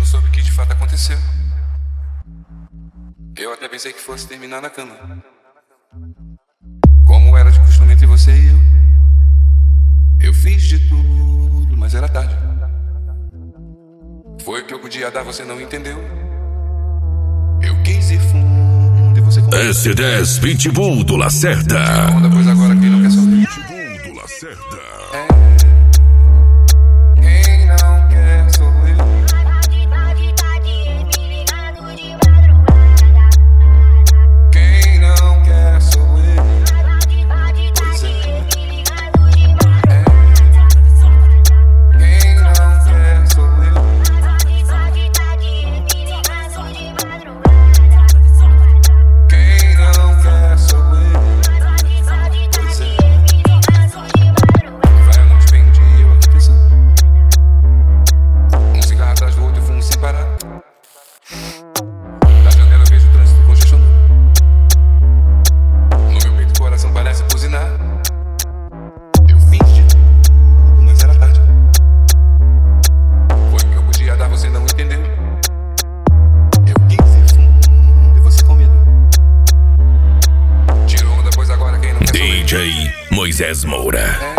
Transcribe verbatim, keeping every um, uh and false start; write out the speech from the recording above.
soube o que de fato aconteceu. Eu até pensei que fosse terminar na cama, como era de costume entre você e eu. Eu fiz de tudo, mas era tarde. Foi o que eu podia dar, você não entendeu. Eu quis ir fundo e você comprou. S dez Pitbull do Lacerda. Onda, pois agora quem não quer saber. Pitbull do Lacerda. É. Quem não quer sou eu. Quem não quer sou eu. Pois é. É. Quem não quer sou eu. Quem não quer sou eu. Pois é. Vai a noite, vem um dia eu aqui pensando. Um cigarro atrás do outro e fumo sem parar. Da janela eu vejo o trânsito congestionando. No meu peito o coração parece buzinar. Eu fiz de tudo, mas era tarde. Foi o que eu podia dar, você não entendeu. Eu quis ir fundo e você com medo. Tirou onda, pois agora quem não quer sou eu. D J Moisés Moura. É.